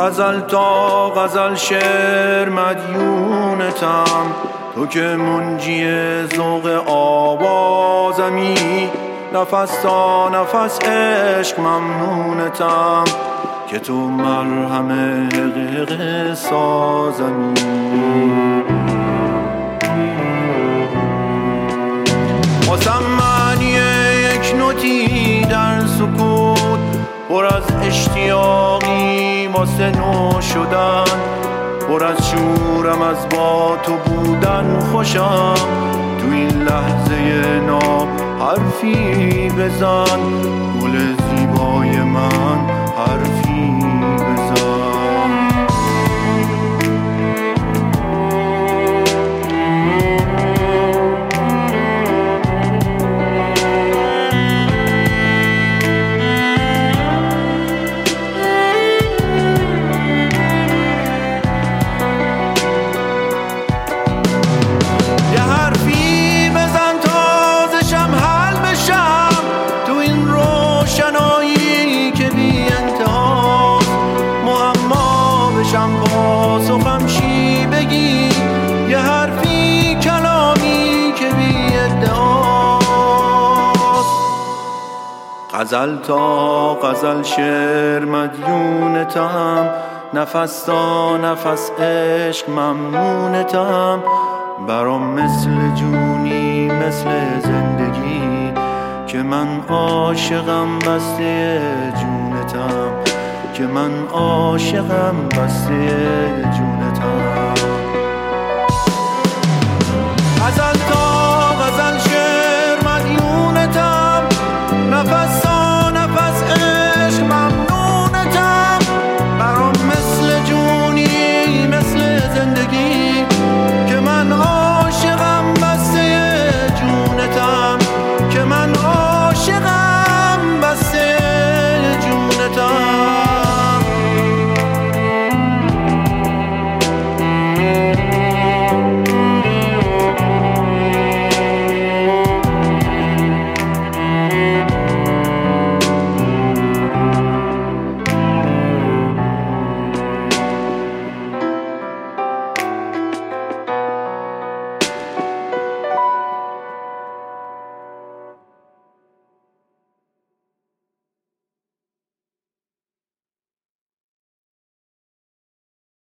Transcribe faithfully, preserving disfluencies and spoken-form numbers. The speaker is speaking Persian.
غزل تا غزل شعر مدیونتم، تو که منجی ذوق آوازمی، نفس تا نفس عشق ممنونتم که تو مرهم حقیق سازمی. واسم معنی یک نوتی در سکوت، پر از اشتیاقی واسه نو شدن، پر از شورم از با تو بودن خوشم. تو این لحظه ناب حرفی بزن، گل زیبای من حرفی بزن. پاسخم چی بگی؟ یه حرفی کلامی که بی ادعاست. غزل تا غزل شعر مدیونتم، نفس تا نفس عشق ممنونتم. برام مثل جونی مثل زندگی که من عاشقم بسته جونتم، که من عاشقم بسته جون